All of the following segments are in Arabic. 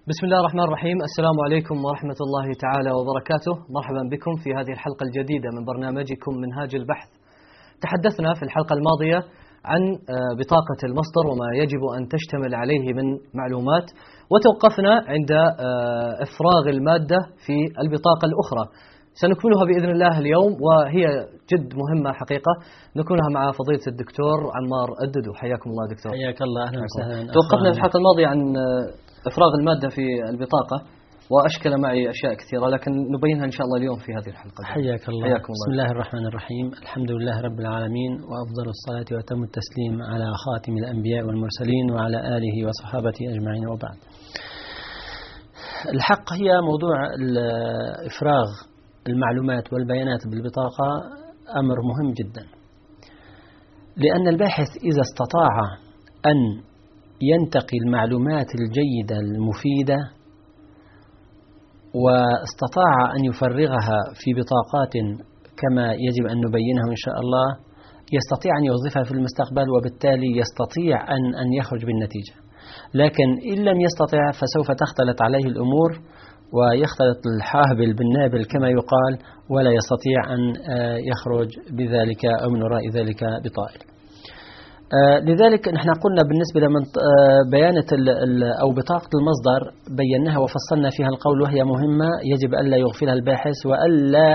بسم الله الرحمن الرحيم. السلام عليكم ورحمة الله تعالى وبركاته. مرحبا بكم في هذه الحلقة الجديدة من برنامجكم منهاج البحث. تحدثنا في الحلقة الماضية عن بطاقة المصدر وما يجب أن تشتمل عليه من معلومات، وتوقفنا عند إفراغ المادة في البطاقة الأخرى. سنكملها بإذن الله اليوم، وهي جد مهمة حقيقة. نكونها مع فضيلة الدكتور عمار الددو. حياكم الله دكتور. حياك الله، أهلا وسهلا. توقفنا في الحلقة الماضية عن إفراغ المادة في البطاقة، وأشكل معي أشياء كثيرة، لكن نبينها إن شاء الله اليوم في هذه الحلقة. حياك الله. بسم الله الرحمن الرحيم. الحمد لله رب العالمين، وأفضل الصلاة وأتم التسليم على خاتم الأنبياء والمرسلين وعلى آله وصحابته أجمعين، وبعد. الحق هي موضوع إفراغ المعلومات والبيانات بالبطاقة أمر مهم جدا، لأن الباحث إذا استطاع أن ينتقي المعلومات الجيدة المفيدة واستطاع أن يفرغها في بطاقات كما يجب أن نبينها إن شاء الله، يستطيع أن يوظفها في المستقبل، وبالتالي يستطيع أن يخرج بالنتيجة. لكن إن لم يستطع فسوف تختلط عليه الأمور، ويختلط الحاهبل بالنابل كما يقال، ولا يستطيع أن يخرج بذلك أو من وراء ذلك بطائل. لذلك نحن قلنا بالنسبة لمن بيانة أو بطاقة المصدر بيناها وفصلنا فيها القول، وهي مهمة يجب ألا يغفلها الباحث وألا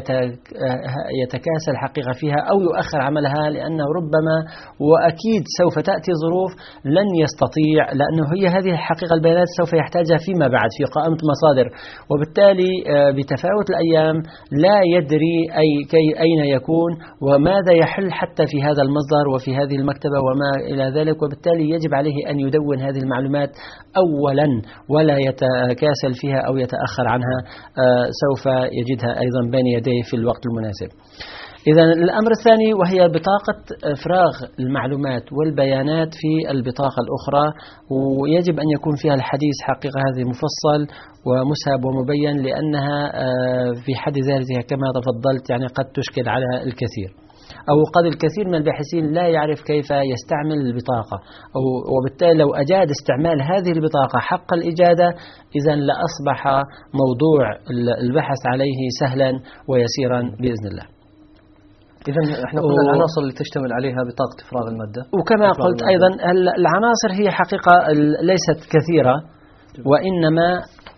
يتكاسل حقيقة فيها أو يؤخر عملها، لأنه ربما وأكيد سوف تأتي ظروف لن يستطيع، لأنه هي هذه الحقيقة البيانات سوف يحتاجها فيما بعد في قائمة المصادر، وبالتالي بتفاوت الأيام لا يدري أين يكون وماذا يحل حتى في هذا المصدر وفي هذه المكتبة وما إلى ذلك، وبالتالي يجب عليه أن يدون هذه المعلومات أولا ولا يتكاسل فيها أو يتأخر عنها، سوف يجدها أيضا بين يديه في الوقت المناسب. إذا الأمر الثاني وهي بطاقة إفراغ المعلومات والبيانات في البطاقة الأخرى، ويجب أن يكون فيها الحديث حقيقة هذه مفصل ومسهب ومبين، لأنها في حد ذاتها كما تفضلت يعني قد تشكل على الكثير، أو قد الكثير من الباحثين لا يعرف كيف يستعمل البطاقة، وبالتالي لو أجاد استعمال هذه البطاقة حق الإجادة إذن لأصبح موضوع البحث عليه سهلا ويسيرا بإذن الله. إذن احنا قلنا العناصر اللي تشتمل عليها بطاقة إفراغ المادة، وكما قلت أيضا العناصر هي حقيقة ليست كثيرة، وإنما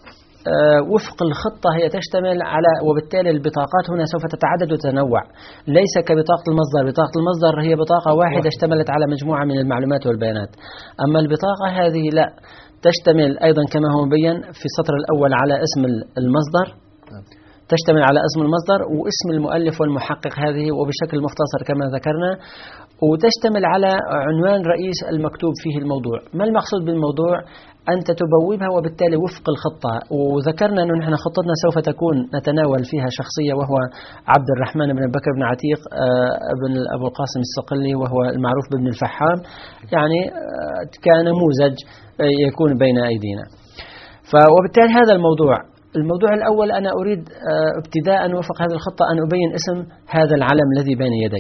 وفق الخطة هي تشتمل على، وبالتالي البطاقات هنا سوف تتعدد وتتنوع، ليس كبطاقة المصدر. بطاقة المصدر هي بطاقة واحدة اشتملت على مجموعة من المعلومات والبيانات، أما البطاقة هذه لا، تشتمل أيضا كما هو مبين في السطر الأول على اسم المصدر، تشتمل على اسم المصدر واسم المؤلف والمحقق هذه وبشكل مختصر كما ذكرنا، وتشتمل على عنوان رئيس المكتوب فيه الموضوع. ما المقصود بالموضوع؟ أنت تبوبها وبالتالي وفق الخطة، وذكرنا أنه نحن خطتنا سوف تكون نتناول فيها شخصية، وهو عبد الرحمن بن بكر بن عتيق ابن أبو القاسم الصقلي، وهو المعروف بابن الفحام، يعني كنموذج يكون بين أيدينا. وبالتالي هذا الموضوع الأول أنا أريد ابتداء وفق هذه الخطة أن أبين اسم هذا العلم الذي بين يدي،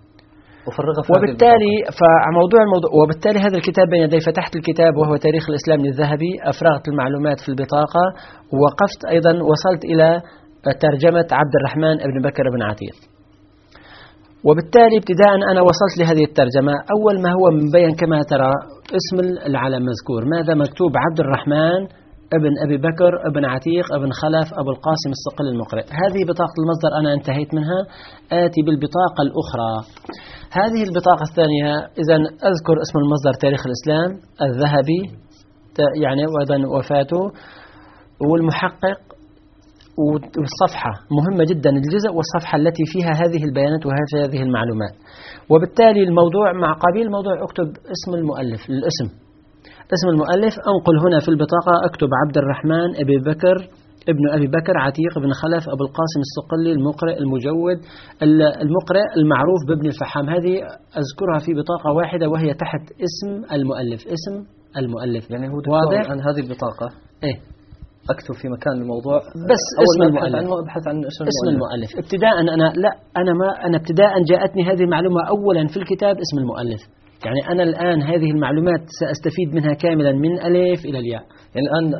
وبالتالي هذا الكتاب بين يدي. فتحت الكتاب وهو تاريخ الإسلام للذهبي، أفرغت المعلومات في البطاقة، ووقفت أيضا وصلت إلى ترجمة عبد الرحمن بن بكر بن عتيق، وبالتالي ابتداء أنا وصلت لهذه الترجمة. أول ما هو مبين كما ترى اسم العلم مذكور، ماذا مكتوب؟ عبد الرحمن ابن أبي بكر ابن عتيق ابن خلف أبو القاسم الصقلي المقرئ. هذه بطاقة المصدر أنا انتهيت منها. آتي بالبطاقة الأخرى. هذه البطاقة الثانية إذن أذكر اسم المصدر تاريخ الإسلام الذهبي، يعني وأيضا وفاته، والمحقق، والصفحة مهمة جدا، الجزء والصفحة التي فيها هذه البيانات وهذه المعلومات. وبالتالي الموضوع مع قبيل الموضوع أكتب اسم المؤلف، اسم المؤلف، أنقل هنا في البطاقة أكتب عبد الرحمن ابن أبي بكر عتيق بن خلف أبو القاسم الصقلي المقرئ المجود المقرئ المعروف بابن الفحام. هذه أذكرها في بطاقة واحدة وهي تحت اسم المؤلف. يعني هو واضح؟ عن هذه البطاقة إيه؟ أكتب في مكان الموضوع بس اسم المؤلف، أبحث عن اسم المؤلف ابتداء. أنا ابتداء جاءتني هذه المعلومة أولا في الكتاب اسم المؤلف، يعني أنا الآن هذه المعلومات سأستفيد منها كاملا من ألف إلى الياء. يعني الآن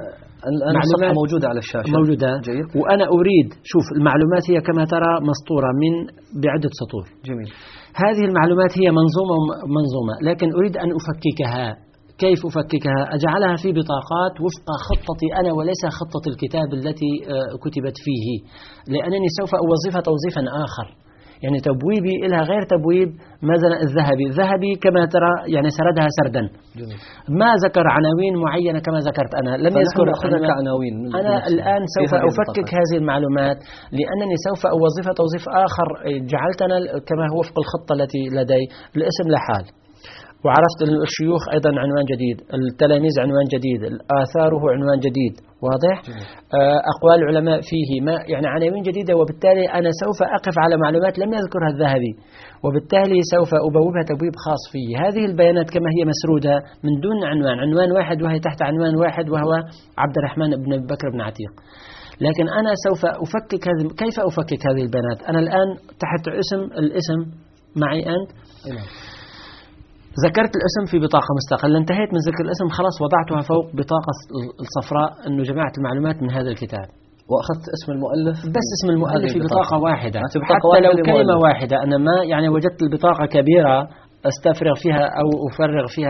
الآن الصفحة موجودة على الشاشة. موجودة. جيد. وأنا أريد، شوف المعلومات هي كما ترى مسطورة بعدة سطور. جميل. هذه المعلومات هي منظومة، لكن أريد أن أفككها. كيف أفككها؟ أجعلها في بطاقات وفق خطتي أنا وليس خطة الكتاب التي كتبت فيه، لأنني سوف أوظفها توظيفا آخر. يعني تبويبي إلها غير تبويب مثلا الذهبي كما ترى يعني سردها سردا. جميل. ما ذكر عناوين معينة كما ذكرت أنا، لم يذكر عناوين. أنا الآن سوف أفكك هذه المعلومات لأنني سوف أوظفها توظيف آخر. جعلتنا كما هو وفق الخطة التي لدي، الاسم لحال، وعرفت الشيوخ أيضا عنوان جديد، التلاميذ عنوان جديد، آثاره عنوان جديد، واضح؟ أقوال العلماء فيه، ما يعني عناوين جديدة، وبالتالي أنا سوف أقف على معلومات لم يذكرها الذهبي، وبالتالي سوف أبوبها تبويب خاص فيه. هذه البيانات كما هي مسرودة من دون عنوان واحد، وهي تحت عنوان واحد وهو عبد الرحمن بن بكر بن عتيق. لكن أنا سوف أفكك كيف أفكك هذه البيانات؟ أنا الآن تحت الاسم معي أنت. ذكرت الاسم في بطاقة مستقلة، انتهيت من ذكر الاسم، خلاص وضعتها فوق بطاقة الصفراء أنه جمعت المعلومات من هذا الكتاب، وأخذت اسم المؤلف، بس اسم المؤلف في بطاقة واحدة، حتى لو كلمة واحدة. أنا ما يعني وجدت البطاقة كبيرة أستفرغ فيها أو أفرغ فيها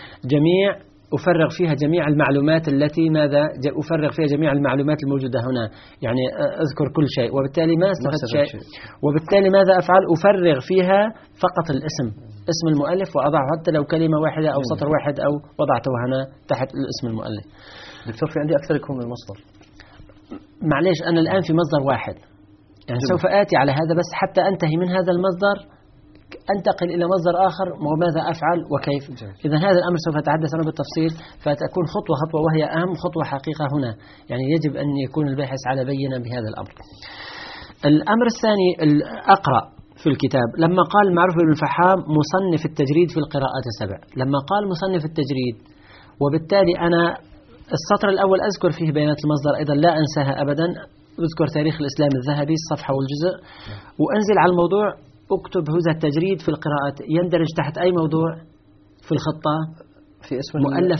أفرغ فيها جميع المعلومات التي أفرغ فيها جميع المعلومات الموجودة هنا، يعني أذكر كل شيء، وبالتالي ما استفدت شيء. وبالتالي ماذا أفعل؟ أفرغ فيها فقط اسم المؤلف، وأضع حتى لو كلمة واحدة أو سطر واحد أو وضعته هنا تحت الاسم المؤلف. دكتور في عندي أكثر يكون من مصدر. معليش أنا الآن في مصدر واحد، يعني سوف آتي على هذا، بس حتى أنتهي من هذا المصدر أنتقل إلى مصدر آخر، وماذا أفعل وكيف. إذا هذا الأمر سوف أتحدث عنه بالتفصيل، فتكون خطوة، وهي أهم خطوة حقيقة هنا، يعني يجب أن يكون الباحث على بينة بهذا الأمر. الأمر الثاني أقرأ في الكتاب لما قال معروف بن الفحام مصنف التجريد في القراءات السبع، لما قال مصنف التجريد، وبالتالي أنا السطر الأول أذكر فيه بيانات المصدر أيضا لا أنساها أبدا، أذكر تاريخ الإسلام الذهبي الصفحة والجزء، وأنزل على الموضوع اكتب هذا التجريد في القراءات، يندرج تحت أي موضوع في الخطة؟ في اسم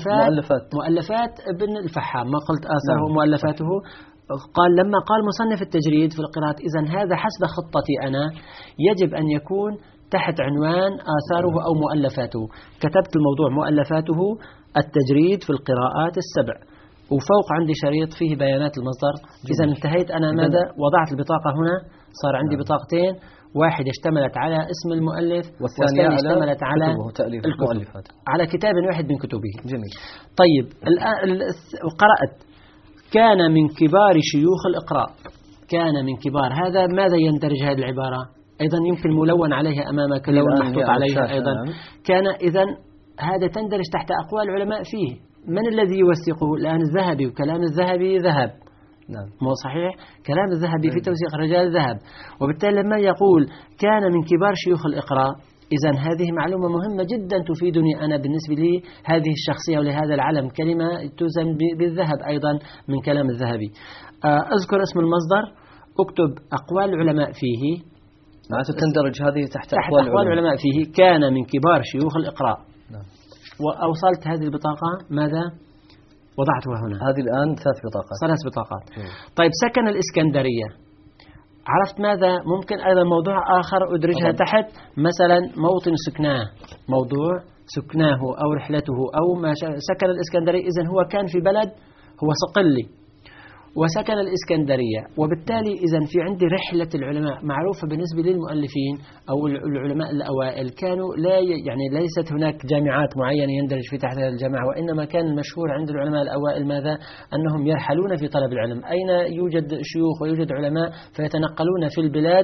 مؤلفات ابن الفحام، ما قلت آثاره مؤلفاته. قال لما قال مصنف التجريد في القراءات، إذن هذا حسب خطتي أنا يجب أن يكون تحت عنوان آثاره أو مؤلفاته. كتبت الموضوع مؤلفاته التجريد في القراءات السبع، وفوق عندي شريط فيه بيانات المصدر. إذا انتهيت أنا ماذا؟ وضعت البطاقة هنا، صار عندي بطاقتين، واحدة اشتملت على اسم المؤلف، والثانية اشتملت على المؤلفات، على كتاب واحد من كتبه. جميل. طيب الآن قرأت كان من كبار شيوخ الإقراء، كان من كبار، هذا ماذا يندرج هذه العبارة؟ أيضا يمكن ملون عليها أمامك، لون محطوط عليها أيضا. كان إذن هذا تندرج تحت أقوال العلماء فيه. من الذي يوثقه الآن؟ الذهبي، وكلام الذهبي ذهب. نعم. مو صحيح؟ كلام الذهبي في توثيق الرجال ذهب. وبالتالي لما يقول كان من كبار شيوخ الإقراء، إذن هذه معلومة مهمة جدا تفيدني أنا بالنسبة لي هذه الشخصية ولهذا العلم، كلمة توزن بالذهب أيضا من كلام الذهبي. أذكر اسم المصدر، أكتب أقوال العلماء فيه، معناته تندرج هذه تحت أقوال العلماء فيه. كان من كبار شيوخ الإقراء. نعم. وأوصلت هذه البطاقة ماذا؟ وضعتها هنا. هذه الآن 3 بطاقات. طيب سكن الإسكندرية، عرفت ماذا؟ ممكن أيضا موضوع آخر أدرجها تحت، مثلا موطن سكناه، موضوع سكناه أو رحلته أو ما سكن الإسكندرية. إذن هو كان في بلد هو صقلي وسكن الإسكندرية، وبالتالي إذن في عندي رحلة العلماء معروفة بالنسبة للمؤلفين أو العلماء الأوائل، كانوا لا يعني ليست هناك جامعات معينة يندرج في تحت هذه الجامعة، وإنما كان المشهور عند العلماء الأوائل ماذا؟ أنهم يرحلون في طلب العلم، أين يوجد شيوخ ويوجد علماء فيتنقلون في البلاد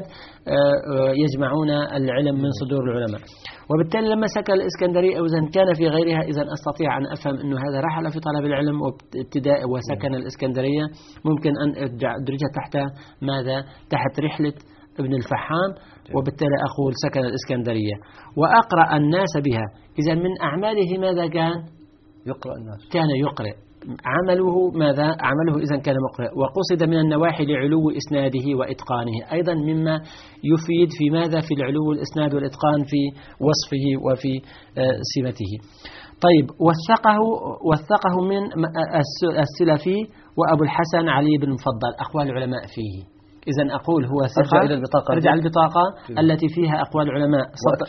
يجمعون العلم من صدور العلماء. وبالتالي لما سكن الإسكندرية أو إذن كان في غيرها، إذن أستطيع أن أفهم أنه هذا رحل في طلب العلم وابتداء وسكن الإسكندرية. ممكن أن أدرجها تحت ماذا؟ تحت رحلة ابن الفحام، وبالتالي أقول سكن الإسكندرية وأقرأ الناس بها. إذن من أعماله ماذا كان؟ يقرأ الناس، كان يقرأ. عمله ماذا؟ عمله إذن كان مقرئ. وقصد من النواحي لعلو إسناده وإتقانه، أيضا مما يفيد في ماذا؟ في العلو الإسناد والإتقان في وصفه وفي سمته. طيب وثقه من السلفي وأبو الحسن علي بن المفضل، أقوال العلماء فيه. إذا أقول هو ثقة، أرجع البطاقة التي فيها أقوال العلماء،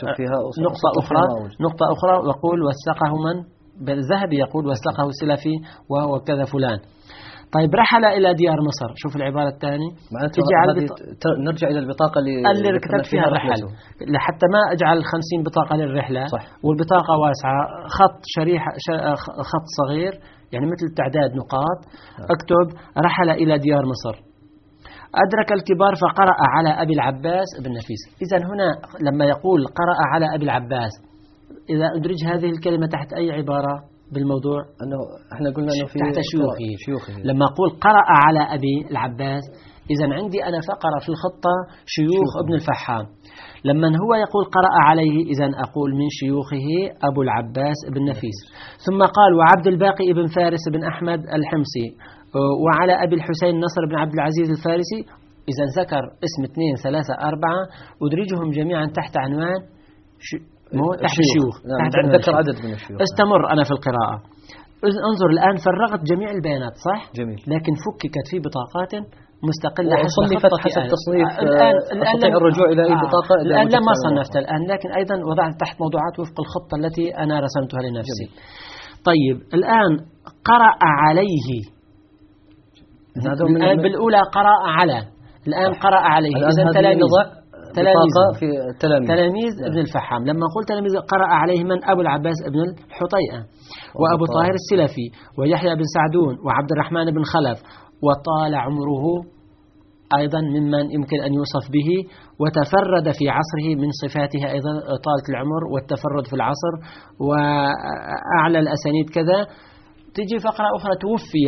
نقطة أخرى وأقول وثقه من؟ بالذهبي يقول وثقه السلفي وهو كذا فلان. طيب رحل إلى ديار مصر، شوف العبارة الثانية، نرجع إلى البطاقة اللي كتبت فيها الرحل، لحتى ما أجعل 50 بطاقة للرحلة. صح. والبطاقة واسعة، خط شريحة، خط صغير يعني مثل تعداد نقاط. أكتب رحل إلى ديار مصر، أدرك الكبار فقرأ على أبي العباس ابن نفيس. إذا هنا لما يقول قرأ على أبي العباس، إذا أدرج هذه الكلمة تحت أي عبارة بالموضوع؟ أنه إحنا قلنا أنه في تحت شيوخه. لما أقول قرأ على أبي العباس، إذا عندي أنا فقرة في الخطة شيوخ ابن الفحام. لما هو يقول قرأ عليه، إذا أقول من شيوخه أبو العباس ابن نفيس. ثم قال وعبد الباقي ابن فارس بن أحمد الحمصي، وعلى أبي الحسين نصر بن عبد العزيز الفارسي. إذا ذكر اسم 2 3 4 أدرجهم جميعا تحت عنوان تحت الشيوخ. ذكر عدد من الشيوخ. استمر أنا في القراءة. انظر الآن فرغت جميع البيانات، صح؟ جميل. لكن فككت في بطاقات مستقلة حسب التصنيف. أستطيع الرجوع إلى أي بطاقة. الآن لما صنفت الآن، لكن أيضا وضعت تحت موضوعات وفق الخطة التي أنا رسمتها لنفسي. جميل. طيب الآن قرأ عليه، الآن بالأولى قرأ على، الآن قرأ عليه. إذا تلاميذ ابن الفحام. لما قلت تلاميذ قرأ عليه من؟ أبو العباس ابن الحطيئة، وأبو طاهر السلفي، ويحيى بن سعدون، وعبد الرحمن بن خلف. وطال عمره أيضا ممن يمكن أن يوصف به، وتفرد في عصره من صفاته أيضا طالة العمر والتفرد في العصر وأعلى الأسانيد كذا. تجي فقرة أخرى توفي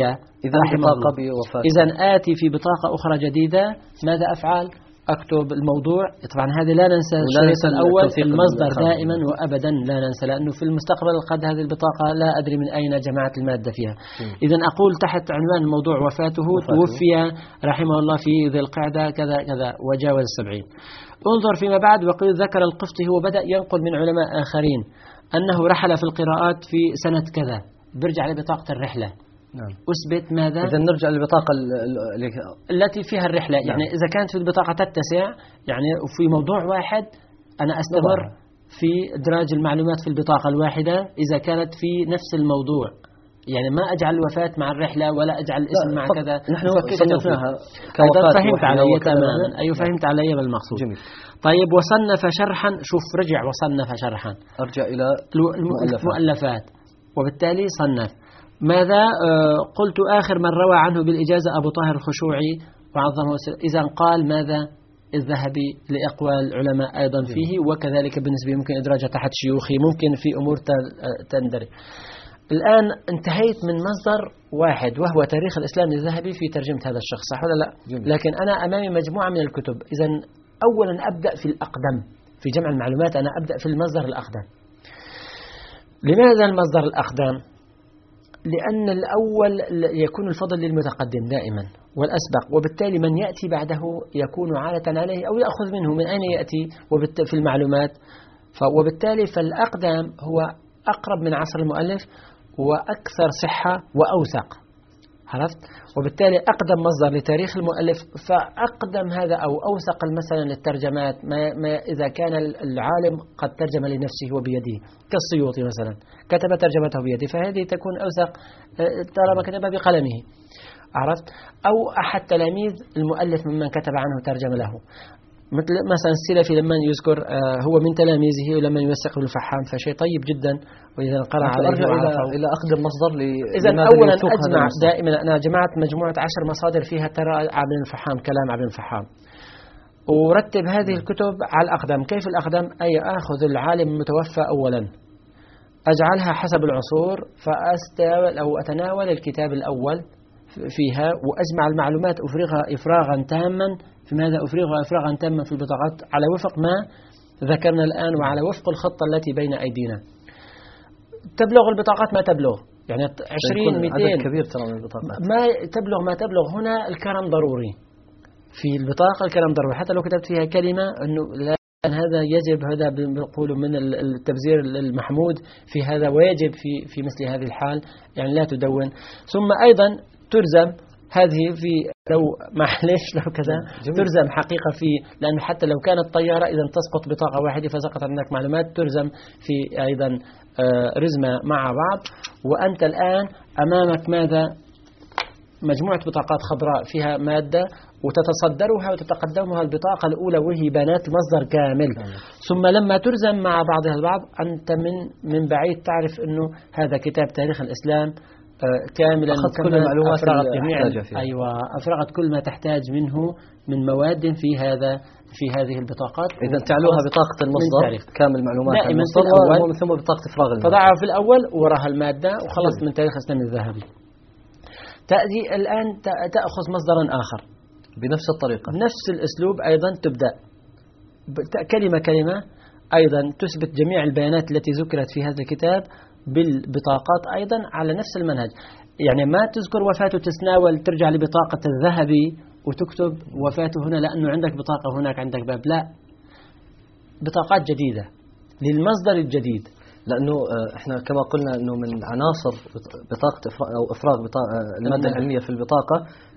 إذا آتي في بطاقة أخرى جديدة. ماذا أفعل؟ أكتب الموضوع. طبعا هذه لا ننسى الشريط الأول، المصدر دائما وأبدا لا ننسى، لأنه في المستقبل قد هذه البطاقة لا أدري من أين جمعت المادة فيها. إذا أقول تحت عنوان الموضوع وفاته، توفي رحمه الله في ذي القعدة كذا كذا وجاوز 70. انظر فيما بعد، وقيل ذكر القفطي هو بدأ ينقل من علماء آخرين أنه رحل في القراءات في سنة كذا، برجع لبطاقة الرحلة. نعم. أثبت ماذا؟ إذا نرجع للبطاقة التي فيها الرحلة. يعني إذا كانت في البطاقة تتسع، يعني في موضوع واحد، أنا أستمر في إدراج المعلومات في البطاقة الواحدة إذا كانت في نفس الموضوع. يعني ما أجعل الوفاة مع الرحلة ولا أجعل الاسم مع كذا. نحن صنفناها فهمت علي تماما. أيوة فهمت علي بالمقصود. جميل. طيب وصنف شرحا، شوف رجع وصنف شرحا، أرجع إلى المؤلفات، وبالتالي صنف. ماذا قلت آخر من روى عنه بالإجازة أبو طاهر الخشوعي وعظمه. إذا قال ماذا؟ الذهبي لأقوال العلماء أيضا فيه، وكذلك بالنسبة يمكن إدراجه تحت شيوخي، ممكن في أمور تندرج. الآن انتهيت من مصدر واحد وهو تاريخ الإسلام الذهبي في ترجمة هذا الشخص، صح ولا لا؟ لكن أنا أمامي مجموعة من الكتب. إذا أولا أبدأ في الأقدم في جمع المعلومات، أنا أبدأ في المصدر الأقدم. لماذا المصدر الأقدم؟ لأن الأول يكون الفضل للمتقدم دائما والأسبق، وبالتالي من يأتي بعده يكون عالة عليه أو يأخذ منه من أين يأتي في المعلومات. وبالتالي فالأقدم هو أقرب من عصر المؤلف وأكثر صحة وأوثق، عرفت؟ وبالتالي أقدم مصدر لتاريخ المؤلف، فأقدم هذا أو أوثق مثلا للترجمات ما إذا كان العالم قد ترجم لنفسه وبيده، كالسيوطي مثلا كتب ترجمته بيده، فهذه تكون أوثق طالما كتبها بقلمه، عرفت؟ أو أحد تلاميذ المؤلف ممن كتب عنه ترجم له، مثلا السلفي لما يذكر هو من تلاميذه ولما يوثق الفحام، فشيء طيب جدا. وإذا قرأ عليه إلى أخذ المصدر. إذا أولا أجمع دائما، أنا جمعت مجموعة 10 مصادر فيها ترى عبد الفحام، كلام عبد الفحام، ورتب هذه الكتب على الأقدم. كيف الأقدم؟ أي أخذ العالم المتوفى أولا، أجعلها حسب العصور، أتناول الكتاب الأول فيها وأجمع المعلومات، أفرغها إفراغا تاما. في ماذا أفرغها إفراغا تاما؟ في البطاقات على وفق ما ذكرنا الآن وعلى وفق الخطة التي بين أيدينا. تبلغ البطاقات ما تبلغ، يعني 20 200 عدد كبير ترى من البطاقات، ما تبلغ ما تبلغ. هنا الكرم ضروري في البطاقة، الكرم ضروري، حتى لو كتبت فيها كلمة أنه لا هذا يجب، هذا بنقول من التبذير المحمود في هذا، ويجب في مثل هذه الحال يعني لا تدون. ثم أيضا تلزم هذه في لو معلش لو كذا تلزم حقيقة في، لأنه حتى لو كانت طيارة إذا تسقط بطاقة واحدة فسقط عندك معلومات، تلزم في أيضا رزمة مع بعض. وأنت الآن أمامك ماذا؟ مجموعة بطاقات خضراء فيها مادة، وتتصدرها وتتقدمها البطاقة الأولى وهي بيانات المصدر كامل. ثم لما تلزم مع بعضها البعض أنت من بعيد تعرف أنه هذا كتاب تاريخ الإسلام كاملا، أخذت كل المعلومات أيوة، أفرغت كل ما تحتاج منه من مواد في هذه البطاقات. إذا تعلوها بطاقة المصدر كامل معلومات المصدر، ومن ثم بطاقة إفراغ المادة، تضعها في الأول وراها المادة وخلصت من تاريخ الإسلام الذهبي. تأتي الآن تأخذ مصدرا آخر بنفس الطريقة، نفس الأسلوب أيضا، تبدأ كلمة كلمة أيضا تثبت جميع البيانات التي ذكرت في هذا الكتاب بالبطاقات أيضا على نفس المنهج. يعني ما تذكر وفاته تتناول ترجع لبطاقة الذهبي وتكتب وفاته هنا لأنه عندك بطاقة هناك عندك باب، لا، بطاقات جديدة للمصدر الجديد. لأنه إحنا كما قلنا أنه من عناصر بطاقة أو إفراغ المادة العلمية في البطاقة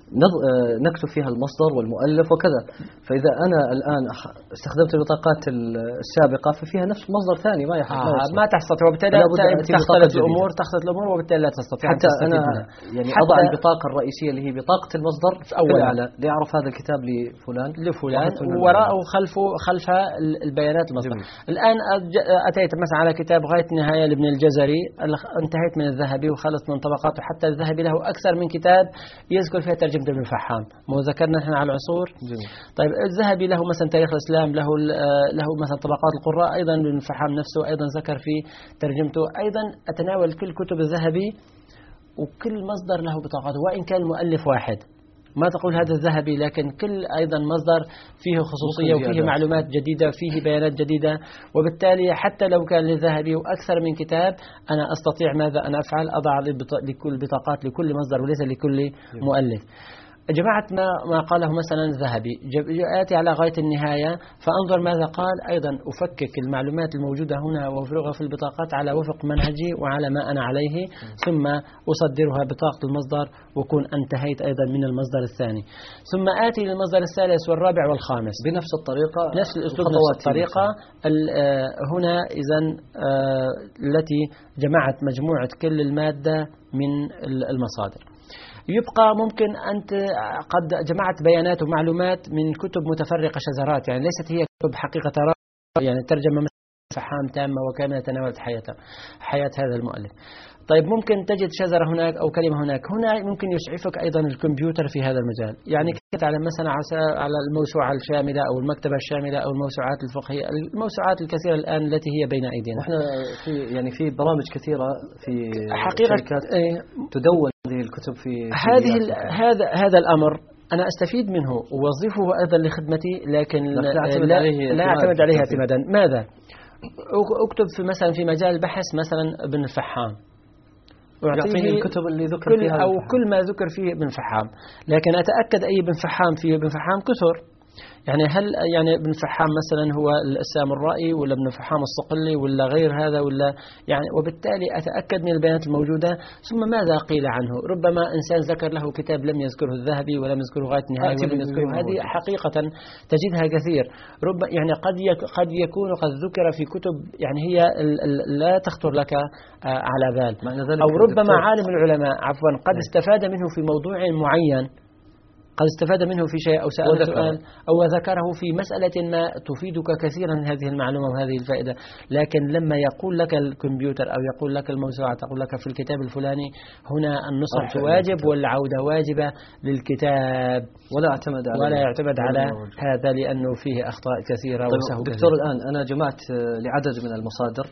نكتب فيها المصدر والمؤلف وكذا. فإذا أنا الآن استخدمت البطاقات السابقة ففيها نفس مصدر ثاني ما تستطيع، وبالتالي تختلط الأمور وبالتالي لا تستطيع. حتى أنا يعني أضع البطاقة الرئيسية اللي هي بطاقة المصدر أولا لأعرف هذا الكتاب لفلان ووراءه خلف البيانات المصدر. الآن أتيت مثلا على كتاب غاية النهاية لابن الجزري، انتهيت من الذهبي وخلصت من طبقاته، حتى الذهبي له أكثر من كتاب يذكر فيها ترجمة ابن الفحام، مو ذكرنا نحن على العصور. طيب الذهبي له مثلا تاريخ الإسلام، له مثلا طبقات القراء، أيضا ابن الفحام نفسه أيضا ذكر في ترجمته. أيضا أتناول كل كتب الذهبي وكل مصدر له بطاقته، وإن كان المؤلف واحد، ما تقول هذا الذهبي، لكن كل أيضا مصدر فيه خصوصية وفيه معلومات جديدة وفيه بيانات جديدة. وبالتالي حتى لو كان للذهبي وأكثر من كتاب أنا أستطيع ماذا أن أفعل؟ أضع لكل بطاقات لكل مصدر وليس لكل مؤلف. جماعة ما قاله مثلا الذهبي، آتي على غاية النهاية فأنظر ماذا قال، أيضا أفكك المعلومات الموجودة هنا وأفرغها في البطاقات على وفق منهجي وعلى ما أنا عليه، ثم أصدرها بطاقة المصدر وكون انتهيت أيضا من المصدر الثاني. ثم آتي للمصدر الثالث والرابع والخامس بنفس الطريقة، نفس الأسلوب، نفس الطريقة. هنا إذن التي جمعت مجموعة كل المادة من المصادر. يبقى ممكن أنت قد جمعت بيانات ومعلومات من كتب متفرقة شذرات، يعني ليست هي كتب حقيقة يعني ترجمة فحام تامة وكاملة تناولت حياة هذا المؤلف. طيب ممكن تجد شذرة هناك أو كلمة هناك. هنا ممكن يسعفك أيضا الكمبيوتر في هذا المجال، يعني كنت على مثلا على الموسوعة الشاملة أو المكتبة الشاملة أو الموسوعات الفقهية، الموسوعات الكثيرة الآن التي هي بين أيدينا. نحن في برامج كثيرة في شركات تدون هذه الكتب في هذا الأمر أنا أستفيد منه ووظفه أيضا لخدمتي، لكن لا أعتمد عليه اعتمادا. ماذا؟ أكتب في مثلا في مجال البحث مثلا ابن الفحام، يعطيني الكتب اللي ذكر فيها أو كل ما ذكر فيه ابن فحام، لكن أتأكد أي ابن فحام فيه ابن فحام كثر. يعني هل يعني ابن فحام مثلا هو السام الرائي ولا ابن فحام الصقلي ولا غير هذا ولا يعني، وبالتالي أتأكد من البيانات الموجودة. ثم ماذا قيل عنه؟ ربما إنسان ذكر له كتاب لم يذكره الذهبي ولم يذكره غاية النهاية ولم يذكره، هذه حقيقة تجدها كثير. ربما يعني قد يكون قد ذكر في كتب يعني هي لا تخطر لك على بال، أو ربما عالم العلماء قد استفاد منه في موضوع معين، قد استفاد منه في شيء أو سأل سؤال أو ذكره في مسألة ما تفيدك كثيرا هذه المعلومة وهذه الفائدة. لكن لما يقول لك الكمبيوتر أو يقول لك الموسوعة تقول لك في الكتاب الفلاني، هنا النصح واجب والعودة واجبة للكتاب، ولا يعتمد على هذا لأنه فيه أخطاء كثيرة وسهو. دكتور الآن أنا جمعت لعدد من المصادر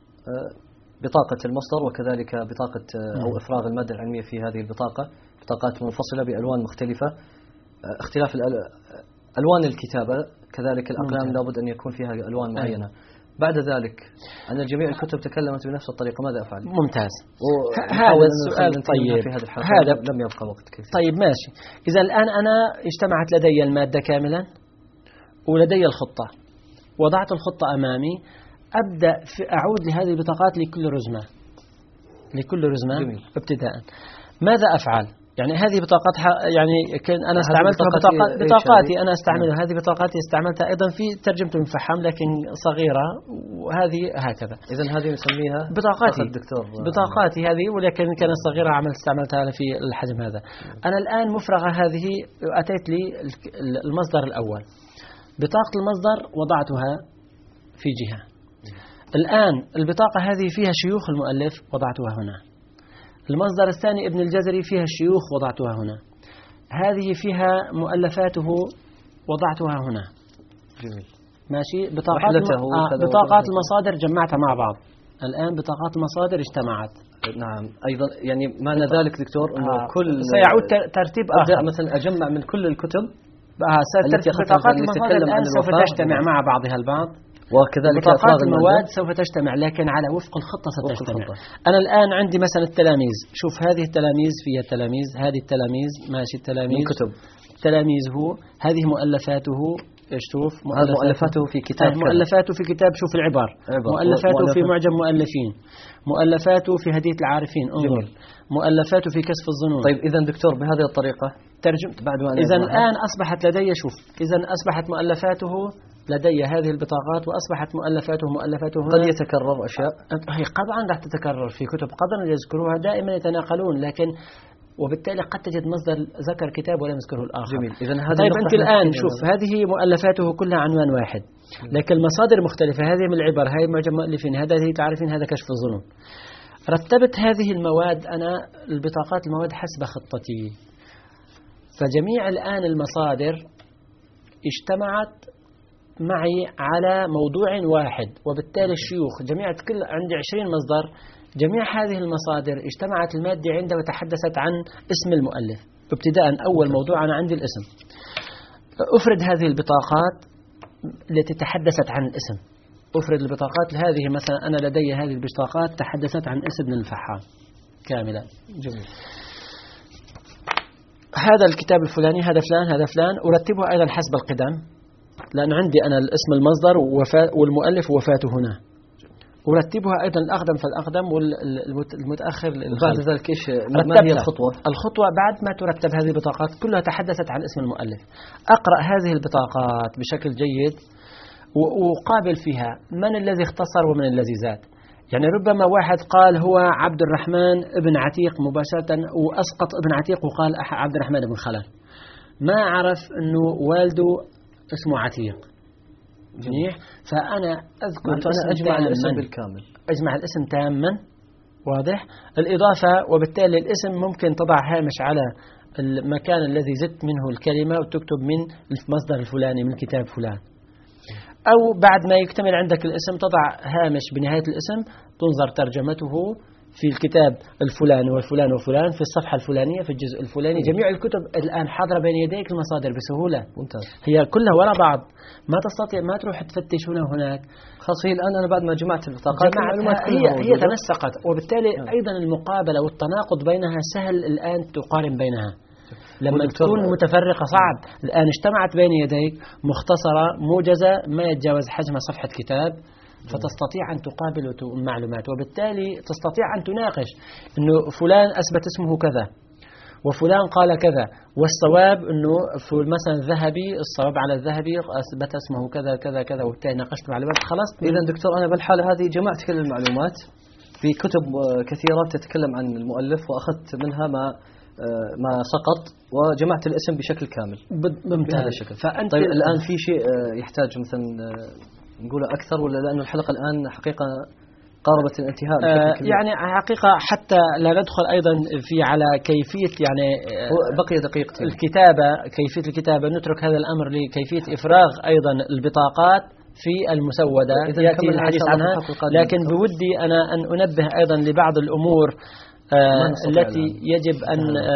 بطاقة المصدر وكذلك بطاقة أو إفراغ المادة العلمية في هذه البطاقة، بطاقات منفصلة بألوان مختلفة، اختلاف ألوان الكتابة، كذلك الأقلام لابد أن يكون فيها ألوان معينة. بعد ذلك أن جميع الكتب تكلمت بنفس الطريقة، ماذا أفعل؟ ممتاز، هذا السؤال طيب. في هذه الحلقة هذا لم يبقى وقت كثير. طيب ماشي، إذا الآن أنا اجتمعت لدي المادة كاملا ولدي الخطة، وضعت الخطة أمامي، أبدأ أعود لهذه البطاقات لكل رزمة جميل. ابتداء. ماذا أفعل؟ يعني هذه بطاقات أنا استعملتها بطاقاتي أنا استعملها. هذه بطاقاتي استعملتها أيضا في ترجمة المفحم لكن صغيرة، وهذه هكذا. إذن هذه نسميها بطاقاتي هذه، ولكن كانت صغيرة استعملتها في الحجم هذا. أنا الآن مفرغة هذه، أتيت لي المصدر الأول، بطاقة المصدر وضعتها في جهة. الآن البطاقة هذه فيها شيوخ المؤلف، وضعتها هنا. المصدر الثاني ابن الجزري فيها الشيوخ، وضعتها هنا. هذه فيها مؤلفاته، وضعتها هنا. جميل. ماشي. بطاقات المصادر جمعتها مع بعض. الآن بطاقات المصادر اجتمعت. نعم. أيضا يعني معنى ذلك دكتور أنه كل سيعود ترتيب آخر. مثلا أجمع من كل الكتب بطاقات المصادر الآن سوف تجتمع مع بعضها البعض، وكذلك بطاقات المواد سوف تجتمع لكن على وفق الخطة ستجتمع. أنا الآن عندي مثلا التلاميذ، شوف هذه التلاميذ فيها التلاميذ، هذه التلاميذ ماشي التلاميذ كتب تلاميذه، هذه مؤلفاته. شوف مؤلفاته في كتاب، مؤلفاته في كتاب، شوف العبار، مؤلفاته في معجم مؤلفين، مؤلفاته في هدية العارفين، انظر، مؤلفاته في كشف الظنون. طيب إذا دكتور بهذه الطريقة ترجمت بعد ما إذا الآن أصبحت لدي، شوف إذا أصبحت مؤلفاته لدي هذه البطاقات، وأصبحت مؤلفاته قد يتكرر أشياء، هي طبعا راح تتكرر في كتب قدر يذكروها دائما يتناقلون، لكن وبالتالي قد تجد مصدر ذكر كتاب ولم يذكره الآخر. جميل. إذن هذه طيب أنت الآن شوف هذه مؤلفاته كلها عنوان واحد، لكن المصادر مختلفة، هذه من العبر، هذه معجم مؤلفين، هذا تعرفين، هذا كشف الظنون. رتبت هذه المواد أنا البطاقات المواد حسب خطتي، فجميع الآن المصادر اجتمعت معي على موضوع واحد، وبالتالي الشيوخ جميع عندي 20 مصدر، جميع هذه المصادر اجتمعت المادة عنده وتحدثت عن اسم المؤلف. ابتداء أول موضوع أنا عندي الاسم، أفرد هذه البطاقات التي تحدثت عن الاسم، أفرد البطاقات هذه. مثلا أنا لدي هذه البطاقات تحدثت عن اسم ابن الفحام كاملا. جميل. هذا الكتاب الفلاني، هذا فلان، هذا فلان، أرتبها أيضا حسب القدم، لأن عندي أنا الاسم المصدر والمؤلف وفاته هنا، أرتبها أيضا الأقدم فالأقدم والمتأخر للخلف. بعد ذلك إيش ما هي الخطوة بعد ما ترتب هذه البطاقات كلها تحدثت عن اسم المؤلف، أقرأ هذه البطاقات بشكل جيد وأقابل فيها من الذي اختصر ومن الذي زاد. يعني ربما واحد قال هو عبد الرحمن ابن عتيق مباشرة وأسقط ابن عتيق وقال عبد الرحمن بن خلل، ما عرف أنه والده اسمه عتيق. جميل. فأنا أذكر أنا أجمع الاسم بالكامل، أجمع الاسم تاما، واضح. الإضافة، وبالتالي الاسم ممكن تضع هامش على المكان الذي زدت منه الكلمة وتكتب من المصدر الفلاني من كتاب فلان، أو بعد ما يكتمل عندك الاسم تضع هامش بنهاية الاسم تنظر ترجمته في الكتاب الفلاني والفلان وفلان في الصفحة الفلانية في الجزء الفلاني. جميع الكتب الآن حاضرة بين يديك المصادر بسهولة. ممتاز. هي كلها وراء بعض، ما تستطيع ما تروح تفتش هنا وهناك. خاصة الآن أنا بعد ما جمعت البطاقات هي تنسقت، وبالتالي أيضا المقابلة والتناقض بينها سهل الآن تقارن بينها. لما تكون متفرقة صعب. الآن اجتمعت بين يديك مختصرة موجزة ما يتجاوز حجم صفحة كتاب، فتستطيع أن تقابل المعلومات، وبالتالي تستطيع أن تناقش أنه فلان أثبت اسمه كذا وفلان قال كذا، والصواب أنه مثلا الذهبي الصواب على الذهبي أثبت اسمه كذا كذا كذا، وبالتالي ناقشت المعلومات خلاص. إذا دكتور أنا بالحالة هذه جمعت كل المعلومات في كتب كثيرة تتكلم عن المؤلف، وأخذت منها ما سقط وجمعت الاسم بشكل كامل بهذا الشكل. طيب الآن في شيء يحتاج مثلا نقوله أكثر، ولا لأنه الحلقة الآن حقيقة قاربت الانتهاء؟ يعني حقيقة حتى لا ندخل أيضا في على كيفية يعني بقي دقيقتين كيفية الكتابة، نترك هذا الأمر لكيفية إفراغ أيضا البطاقات في المسودة يأتي الحديث عنها، لكن بودي أنا أن أنبه أيضا لبعض الأمور التي يجب أن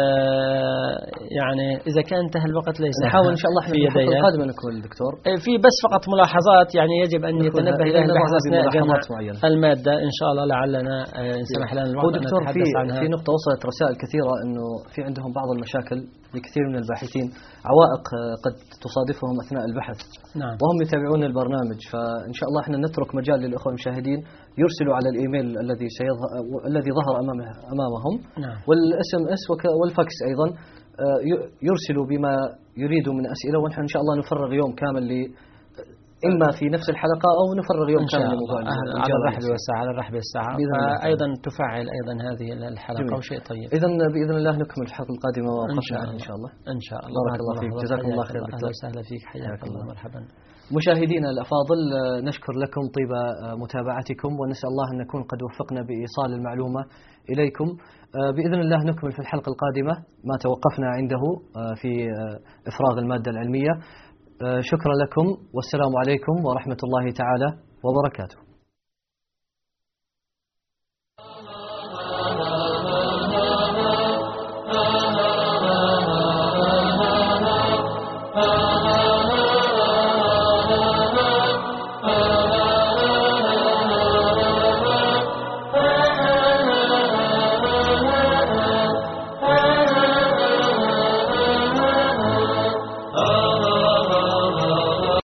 يعني إذا كان انتهى الوقت ليس نحاول إن شاء الله في الحلقة القادمة نكون دكتور في بس فقط ملاحظات يعني يجب أن يتنبه إليها البحث أثناء جمع المادة إن شاء الله، لعلنا إن سمح لنا الوقت دكتور في نقطة وصلت رسائل كثيرة إنه في عندهم بعض المشاكل لكثير من الباحثين عوائق قد تصادفهم أثناء البحث. نعم. وهم يتابعون البرنامج، فإن شاء الله احنا نترك مجال للأخوة المشاهدين يرسلوا على الإيميل الذي ظهر أمامهم. نعم. والSMS والفاكس أيضا يرسلوا بما يريدوا من أسئلة، ونحن إن شاء الله نفرغ يوم كامل إما في نفس الحلقة أو نفرغ يوم كامل لموضوع على الرحب والساعة، على الرحب والساعة، أيضا تفعل أيضا هذه الحلقة وشيء طيب. إذن بإذن الله نكمل الحلقة القادمة ووقفنا إن شاء الله. إن شاء الله. بارك الله فيك، جزاكم الله خير. أهلا وسهلا فيك، حياك الله، مرحبا. مشاهدينا الأفاضل، نشكر لكم طيب متابعتكم، ونسأل الله أن نكون قد وفقنا بإيصال المعلومة إليكم. بإذن الله نكمل في الحلقة القادمة ما توقفنا عنده في إفراغ المادة العلمية. شكرا لكم، والسلام عليكم ورحمة الله تعالى وبركاته.